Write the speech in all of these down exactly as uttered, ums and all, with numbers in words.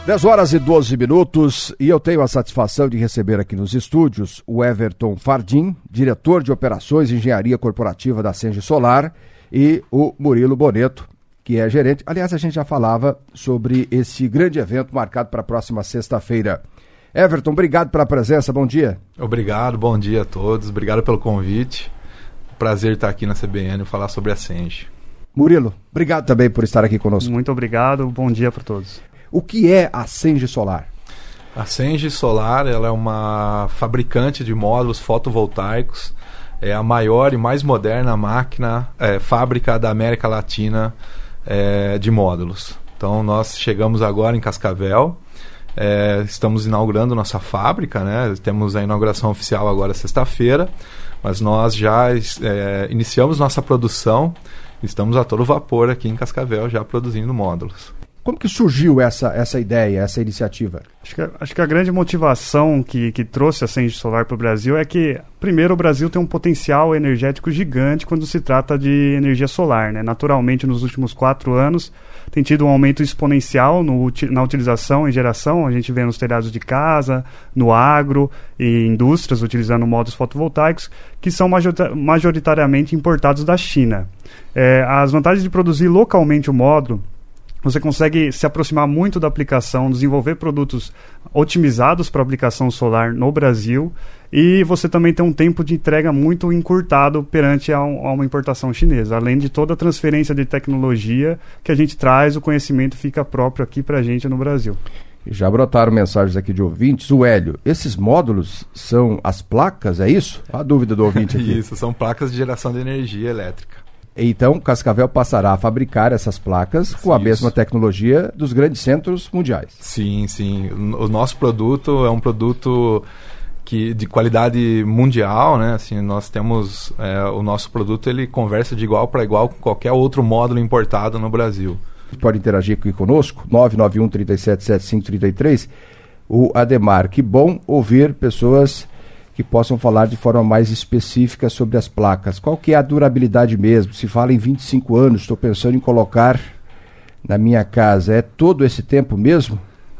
dez horas e doze minutos e eu tenho a satisfação de receber aqui nos estúdios o Everton Fardim, diretor de Operações e Engenharia Corporativa da Senge Solar, e o Murilo Boneto, que é gerente. Aliás, a gente já falava sobre esse grande evento marcado para a próxima sexta-feira. Everton, obrigado pela presença, bom dia. Obrigado, bom dia a todos, obrigado pelo convite. Prazer estar aqui na C B N e falar sobre a Senge. Murilo, obrigado também por estar aqui conosco. Muito obrigado, bom dia para todos. O que é a Senge Solar? A Senge Solar, ela é uma fabricante de módulos fotovoltaicos, é a maior e mais moderna máquina, é, fábrica da América Latina é, de módulos. Então nós chegamos agora em Cascavel, é, estamos inaugurando nossa fábrica, né? Temos a inauguração oficial agora sexta-feira, mas nós já é, iniciamos nossa produção, estamos a todo vapor aqui em Cascavel já produzindo módulos. Como que surgiu essa, essa ideia, essa iniciativa? Acho que, acho que a grande motivação que, que trouxe a Senge Solar para o Brasil é que, primeiro, o Brasil tem um potencial energético gigante quando se trata de energia solar, né? Naturalmente, nos últimos quatro anos, tem tido um aumento exponencial no, na utilização e geração. A gente vê nos telhados de casa, no agro e indústrias utilizando módulos fotovoltaicos, que são majoritariamente importados da China. É, as vantagens de produzir localmente o módulo: você consegue se aproximar muito da aplicação, desenvolver produtos otimizados para aplicação solar no Brasil, e você também tem um tempo de entrega muito encurtado perante a, um, a uma importação chinesa. Além de toda a transferência de tecnologia que a gente traz, o conhecimento fica próprio aqui para a gente no Brasil. Já brotaram mensagens aqui de ouvintes. O Hélio, esses módulos são as placas, é isso? A dúvida do ouvinte aqui. Isso, são placas de geração de energia elétrica. Então, Cascavel passará a fabricar essas placas com a Isso. mesma tecnologia dos grandes centros mundiais. Sim, sim. O nosso produto é um produto que, de qualidade mundial, né? Assim, nós temos é, o nosso produto, ele conversa de igual para igual com qualquer outro módulo importado no Brasil. Pode interagir aqui conosco, nove nove um, três sete, sete cinco três três. O Ademar, que bom ouvir pessoas que possam falar de forma mais específica sobre as placas. Qual que é a durabilidade mesmo? Se fala em vinte e cinco anos, estou pensando em colocar na minha casa. É todo esse tempo mesmo?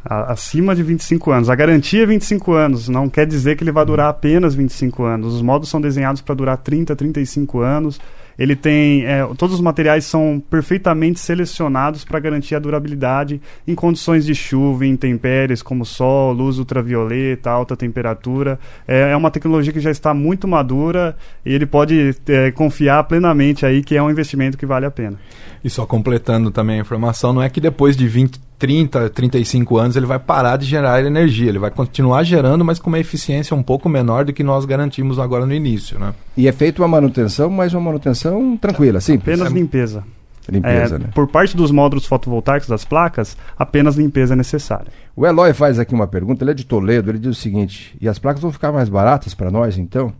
Acima de vinte e cinco anos. A garantia é vinte e cinco anos, não quer dizer que ele vai durar apenas vinte e cinco anos. Os módulos são desenhados para durar trinta, trinta e cinco anos. Ele tem, é, todos os materiais são perfeitamente selecionados para garantir a durabilidade em condições de chuva, em intempéries como sol, luz ultravioleta, alta temperatura. É, é uma tecnologia que já está muito madura e ele pode é, confiar plenamente aí que é um investimento que vale a pena. E só completando também a informação, não é que depois de vinte, trinta, trinta e cinco anos ele vai parar de gerar energia, ele vai continuar gerando, mas com uma eficiência um pouco menor do que nós garantimos agora no início, né? E é feita uma manutenção, mas uma manutenção tranquila, simples? Apenas limpeza. Limpeza, é, né? Por parte dos módulos fotovoltaicos das placas, apenas limpeza é necessária. O Eloy faz aqui uma pergunta, ele é de Toledo, ele diz o seguinte: e as placas vão ficar mais baratas para nós então?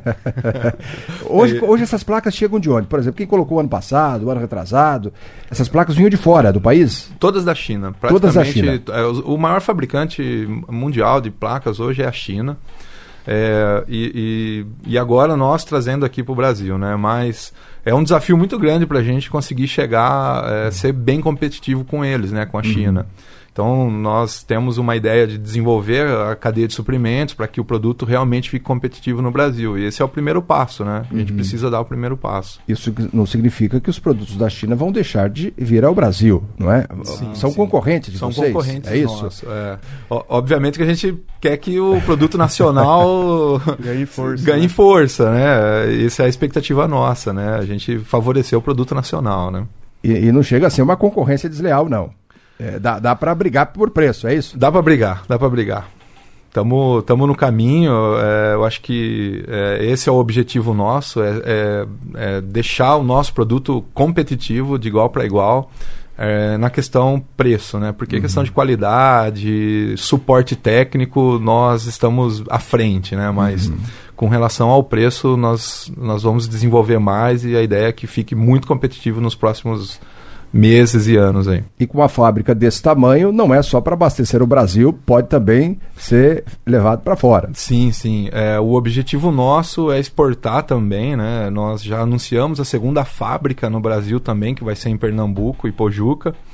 hoje, hoje essas placas chegam de onde? Por exemplo, quem colocou ano passado, ano retrasado, essas placas vinham de fora do país? Todas da China. Todas da China. O maior fabricante mundial de placas hoje é a China. É, e, e, e agora nós trazendo aqui para o Brasil, né? Mas é um desafio muito grande para a gente conseguir chegar, é, ser bem competitivo com eles, né? Com a China. Uhum. Então, nós temos uma ideia de desenvolver a cadeia de suprimentos para que o produto realmente fique competitivo no Brasil. E esse é o primeiro passo, né? A gente uhum. precisa dar o primeiro passo. Isso não significa que os produtos da China vão deixar de vir ao Brasil, não é? Sim, São sim. concorrentes de São vocês? São concorrentes é isso? nossos. É. Obviamente que a gente quer que o produto nacional ganhe força. Ganhe né? força, né? Essa é a expectativa nossa, né? A gente favorecer o produto nacional, né? E, e não chega a ser uma concorrência desleal, não. É, dá dá para brigar por preço, é isso? Dá para brigar, dá para brigar. Estamos no caminho, é, eu acho que é, esse é o objetivo nosso, é, é, é deixar o nosso produto competitivo de igual para igual é, na questão preço, né? Porque uhum. questão de qualidade, suporte técnico, nós estamos à frente, né? Mas uhum. com relação ao preço, nós, nós vamos desenvolver mais e a ideia é que fique muito competitivo nos próximos meses e anos aí. E com uma fábrica desse tamanho, não é só para abastecer o Brasil, pode também ser levado para fora. Sim, sim. É, o objetivo nosso é exportar também, né? Nós já anunciamos a segunda fábrica no Brasil também, que vai ser em Pernambuco e Pojuca.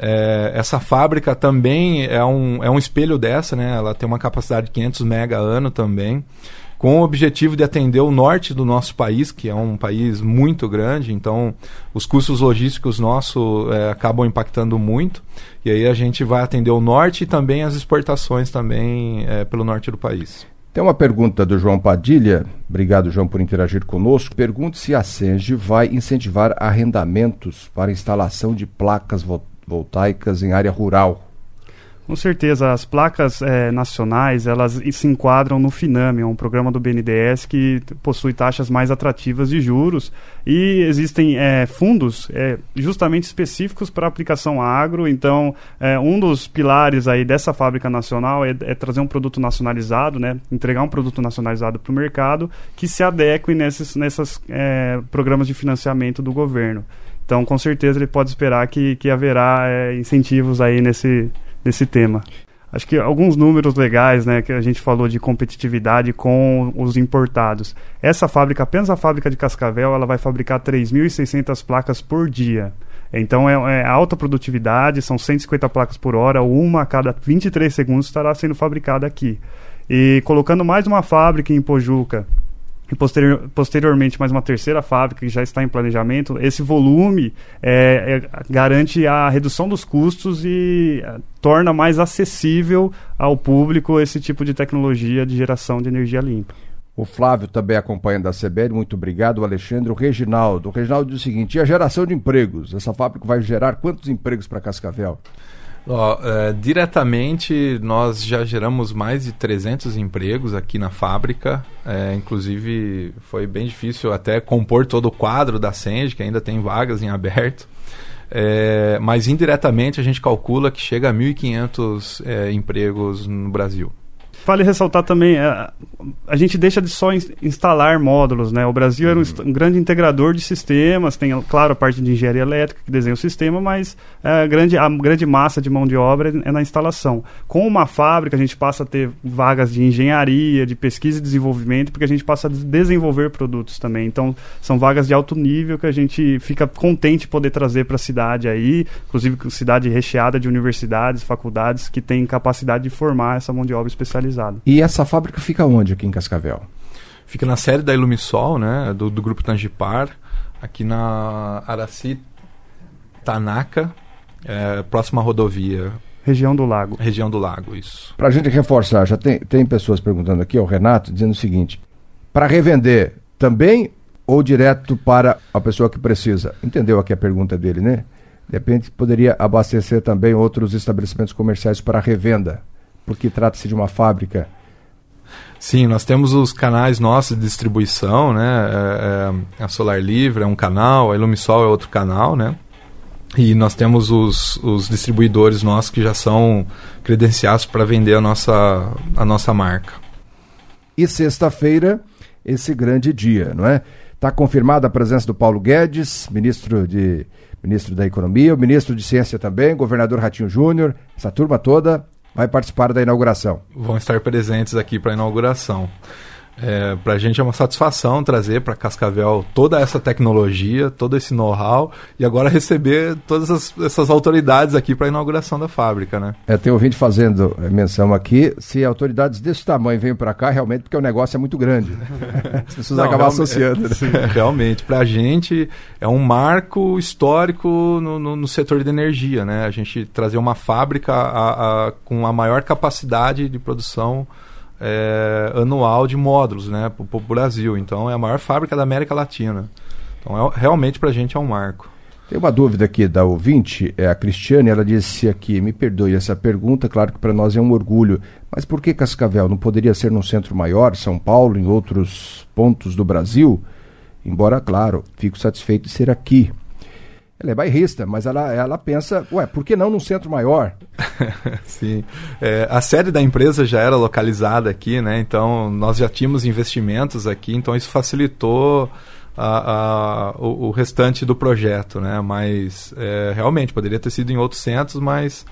É, essa fábrica também é um, é um espelho dessa, né? Ela tem uma capacidade de quinhentos mega ano também, com o objetivo de atender o norte do nosso país, que é um país muito grande, então os custos logísticos nossos é, acabam impactando muito, e aí a gente vai atender o norte e também as exportações também é, pelo norte do país. Tem uma pergunta do João Padilha, obrigado, João, por interagir conosco. Pergunta se a Senge vai incentivar arrendamentos para instalação de placas voltaicas em área rural. Com certeza, as placas é, nacionais, elas se enquadram no FINAME, um programa do B N D E S que possui taxas mais atrativas de juros, e existem é, fundos é, justamente específicos para aplicação agro. Então, é, um dos pilares aí dessa fábrica nacional é, é trazer um produto nacionalizado, né, entregar um produto nacionalizado para o mercado que se adeque nesses nessas, é, programas de financiamento do governo. Então, com certeza, ele pode esperar que, que haverá é, incentivos aí nesse... desse tema. Acho que alguns números legais, né, que a gente falou de competitividade com os importados. Essa fábrica, apenas a fábrica de Cascavel, ela vai fabricar três mil e seiscentas placas por dia. Então é, é alta produtividade, são cento e cinquenta placas por hora, uma a cada vinte e três segundos estará sendo fabricada aqui. E colocando mais uma fábrica em Pojuca, e posterior, posteriormente mais uma terceira fábrica que já está em planejamento, esse volume é, é, garante a redução dos custos e é, torna mais acessível ao público esse tipo de tecnologia de geração de energia limpa. O Flávio também acompanhando a C B L, muito obrigado. O Alexandre, o Reginaldo. O Reginaldo diz o seguinte: e a geração de empregos? Essa fábrica vai gerar quantos empregos para Cascavel? Oh, é, diretamente nós já geramos mais de trezentos empregos aqui na fábrica, é, inclusive foi bem difícil até compor todo o quadro da Senge, que ainda tem vagas em aberto, é, mas indiretamente a gente calcula que chega a mil e quinhentos é, empregos no Brasil. Vale ressaltar também, a, a gente deixa de só in, instalar módulos, né? O Brasil era um, um grande integrador de sistemas, tem, claro, a parte de engenharia elétrica que desenha o sistema, mas a grande, a grande massa de mão de obra é na instalação. Com uma fábrica, a gente passa a ter vagas de engenharia, de pesquisa e desenvolvimento, porque a gente passa a desenvolver produtos também. Então, são vagas de alto nível que a gente fica contente de poder trazer para a cidade aí, inclusive cidade recheada de universidades, faculdades que têm capacidade de formar essa mão de obra especializada. E essa fábrica fica onde aqui em Cascavel? Fica na sede da Ilumisol, né, do, do Grupo Tangipar, aqui na Araci Tanaka, é, próxima à rodovia. Região do Lago. Região do Lago, isso. Para a gente reforçar, já tem, tem pessoas perguntando aqui, o Renato, dizendo o seguinte: para revender também ou direto para a pessoa que precisa? Entendeu aqui a pergunta dele, né? De repente poderia abastecer também outros estabelecimentos comerciais para revenda, porque trata-se de uma fábrica. Sim, nós temos os canais nossos de distribuição, né? É, é, a Solar Livre é um canal, a Ilumisol é outro canal, né? E nós temos os, os distribuidores nossos que já são credenciados para vender a nossa, a nossa marca. E sexta-feira, esse grande dia, não é? Está confirmada a presença do Paulo Guedes, ministro, de, ministro da Economia, o ministro de Ciência também, governador Ratinho Júnior, essa turma toda vai participar da inauguração. Vão estar presentes aqui para a inauguração. É, para a gente é uma satisfação trazer para Cascavel toda essa tecnologia, todo esse know-how e agora receber todas as, essas autoridades aqui para a inauguração da fábrica, né? É, tem ouvinte fazendo menção aqui, se autoridades desse tamanho vêm para cá, realmente porque o negócio é muito grande. As pessoas Não, acabam associando. Né? É, realmente, para a gente é um marco histórico no, no, no setor de energia, né? A gente trazer uma fábrica a, a, com a maior capacidade de produção É, anual de módulos, né, para o Brasil. Então é a maior fábrica da América Latina. Então é, realmente para a gente é um marco. Tem uma dúvida aqui da ouvinte, é a Cristiane, ela disse aqui, me perdoe essa pergunta, claro que para nós é um orgulho, mas por que Cascavel? Não poderia ser num centro maior, São Paulo, em outros pontos do Brasil? Embora, claro, fico satisfeito de ser aqui. Ela é bairrista, mas ela, ela pensa, ué, por que não num centro maior? Sim, é, a sede da empresa já era localizada aqui, né? Então nós já tínhamos investimentos aqui, então isso facilitou a, a, o, o restante do projeto, né? Mas é, realmente poderia ter sido em outros centros, mas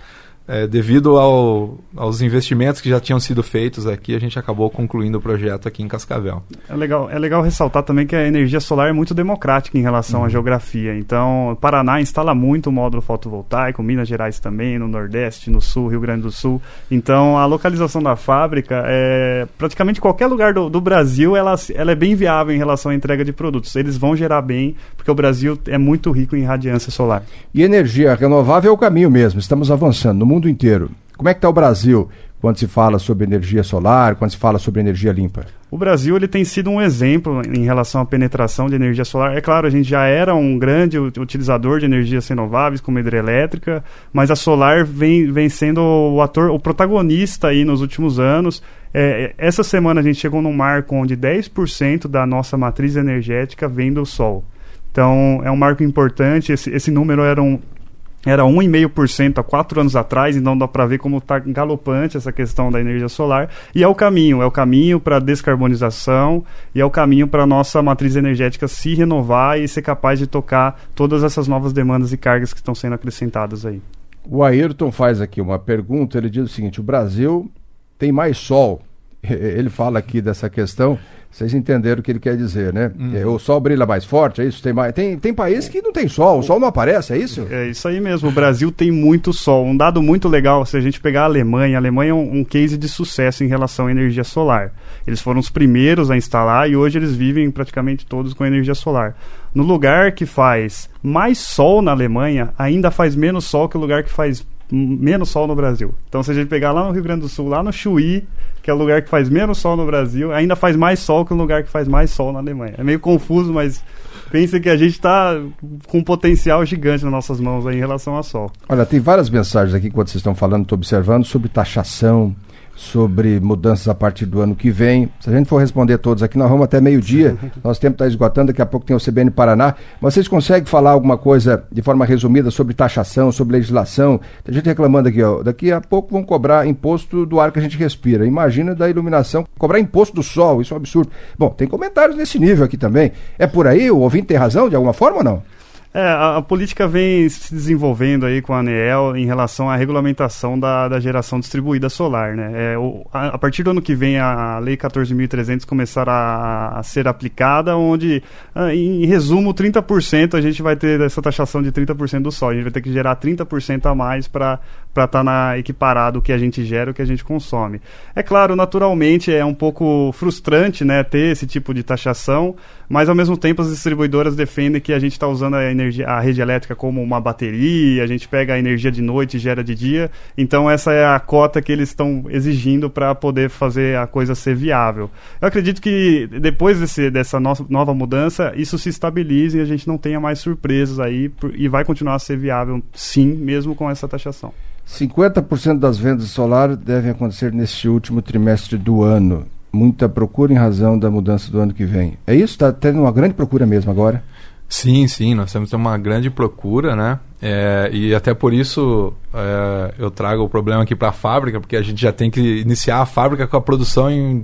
é, devido ao, aos investimentos que já tinham sido feitos aqui, a gente acabou concluindo o projeto aqui em Cascavel. É legal, é legal ressaltar também que a energia solar é muito democrática em relação uhum. à geografia. Então, o Paraná instala muito o módulo fotovoltaico, Minas Gerais também, no Nordeste, no Sul, Rio Grande do Sul. Então, a localização da fábrica, é, praticamente qualquer lugar do, do Brasil, ela, ela é bem viável em relação à entrega de produtos. Eles vão gerar bem, porque o Brasil é muito rico em radiância solar. E energia renovável é o caminho mesmo, estamos avançando no mundo inteiro. Como é que está o Brasil quando se fala sobre energia solar, quando se fala sobre energia limpa? O Brasil ele tem sido um exemplo em relação à penetração de energia solar. É claro, a gente já era um grande utilizador de energias renováveis, como a hidrelétrica, mas a solar vem, vem sendo o ator, o protagonista aí nos últimos anos. É, essa semana a gente chegou num marco onde dez por cento da nossa matriz energética vem do sol. Então, é um marco importante. Esse, esse número era um... Era um vírgula cinco por cento há quatro anos atrás, então dá para ver como está galopante essa questão da energia solar. E é o caminho, é o caminho para a descarbonização e é o caminho para a nossa matriz energética se renovar e ser capaz de tocar todas essas novas demandas e cargas que estão sendo acrescentadas aí. O Ayrton faz aqui uma pergunta, ele diz o seguinte: o Brasil tem mais sol. Ele fala aqui dessa questão, vocês entenderam o que ele quer dizer, né? Hum. O sol brilha mais forte, é isso? Tem, mais... tem, tem país que não tem sol, o sol não aparece, é isso? É isso aí mesmo, o Brasil tem muito sol. Um dado muito legal, se a gente pegar a Alemanha, a Alemanha é um, um case de sucesso em relação à energia solar. Eles foram os primeiros a instalar e hoje eles vivem praticamente todos com energia solar. No lugar que faz mais sol na Alemanha, ainda faz menos sol que o lugar que faz menos sol no Brasil. Então, se a gente pegar lá no Rio Grande do Sul, lá no Chuí, que é o lugar que faz menos sol no Brasil, ainda faz mais sol que o lugar que faz mais sol na Alemanha. É meio confuso, mas pensa que a gente está com um potencial gigante nas nossas mãos aí em relação ao sol. Olha, tem várias mensagens aqui, enquanto vocês estão falando, estou observando, sobre taxação, sobre mudanças a partir do ano que vem. Se a gente for responder todos aqui, nós vamos até meio-dia. Nosso tempo está esgotando, daqui a pouco tem o C B N Paraná. Mas vocês conseguem falar alguma coisa de forma resumida sobre taxação, sobre legislação? Tem gente reclamando aqui, ó, daqui a pouco vão cobrar imposto do ar que a gente respira. Imagina da iluminação, cobrar imposto do sol, isso é um absurdo. Bom, tem comentários nesse nível aqui também. É por aí? O ouvinte tem razão de alguma forma ou não? É, a, a política vem se desenvolvendo aí com a ANEEL em relação à regulamentação da, da geração distribuída solar, né? É, o, a, a partir do ano que vem a Lei quatorze mil e trezentos começar a, a ser aplicada, onde, a, em resumo, trinta por cento a gente vai ter essa taxação de trinta por cento do sol. A gente vai ter que gerar trinta por cento a mais para estar tá na equiparado o que a gente gera e o que a gente consome. É claro, naturalmente é um pouco frustrante, né, ter esse tipo de taxação, mas ao mesmo tempo as distribuidoras defendem que a gente está usando a energia, a rede elétrica como uma bateria, a gente pega a energia de noite e gera de dia, então essa é a cota que eles estão exigindo para poder fazer a coisa ser viável. Eu acredito que depois desse, dessa no, nova mudança, isso se estabilize e a gente não tenha mais surpresas aí por, e vai continuar a ser viável sim, mesmo com essa taxação. cinquenta por cento das vendas de solar devem acontecer neste último trimestre do ano. Muita procura em razão da mudança do ano que vem. É isso? Está tendo uma grande procura mesmo agora? Sim, sim, nós temos uma grande procura, né? É, e até por isso é, eu trago o problema aqui para a fábrica, porque a gente já tem que iniciar a fábrica com a produção em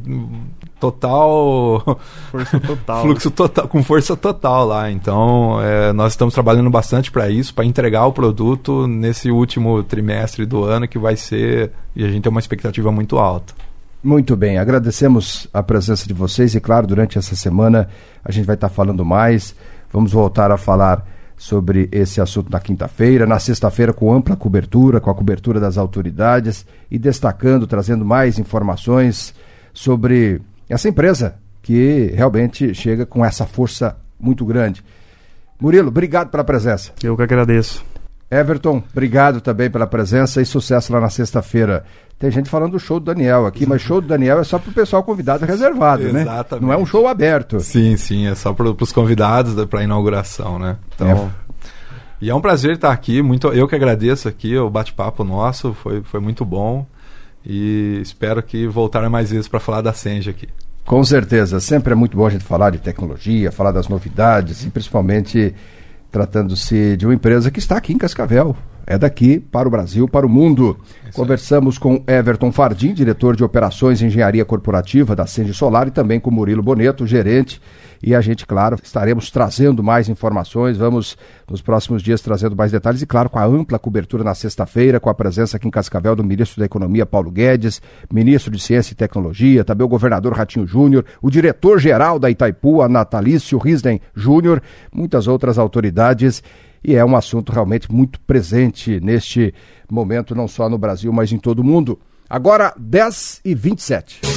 total... Força total. Fluxo total, com força total lá. Então, é, nós estamos trabalhando bastante para isso, para entregar o produto nesse último trimestre do ano, que vai ser... E a gente tem uma expectativa muito alta. Muito bem, agradecemos a presença de vocês e, claro, durante essa semana a gente vai estar falando mais. Vamos voltar a falar sobre esse assunto na quinta-feira, na sexta-feira com ampla cobertura, com a cobertura das autoridades e destacando, trazendo mais informações sobre essa empresa que realmente chega com essa força muito grande. Murilo, obrigado pela presença. Eu que agradeço. Everton, obrigado também pela presença e sucesso lá na sexta-feira. Tem gente falando do show do Daniel aqui, mas show do Daniel é só para o pessoal convidado reservado, né? Exatamente. Não é um show aberto. Sim, sim, é só para os convidados para a inauguração, né? Então, é. E é um prazer estar aqui, muito, eu que agradeço aqui, o bate-papo nosso foi, foi muito bom e espero que voltar mais vezes para falar da Senja aqui. Com certeza, sempre é muito bom a gente falar de tecnologia, falar das novidades e principalmente tratando-se de uma empresa que está aqui em Cascavel. é daqui para o Brasil, para o mundo. Conversamos com Everton Fardim, diretor de Operações e Engenharia Corporativa da Senge Solar, e também com Murilo Boneto, gerente. E a gente, claro, estaremos trazendo mais informações, vamos nos próximos dias trazendo mais detalhes e, claro, com a ampla cobertura na sexta-feira, com a presença aqui em Cascavel do ministro da Economia, Paulo Guedes, ministro de Ciência e Tecnologia, também o governador Ratinho Júnior, o diretor-geral da Itaipu, Natalício Risden Júnior, muitas outras autoridades. E é um assunto realmente muito presente neste momento, não só no Brasil, mas em todo o mundo. Agora, dez e vinte e sete.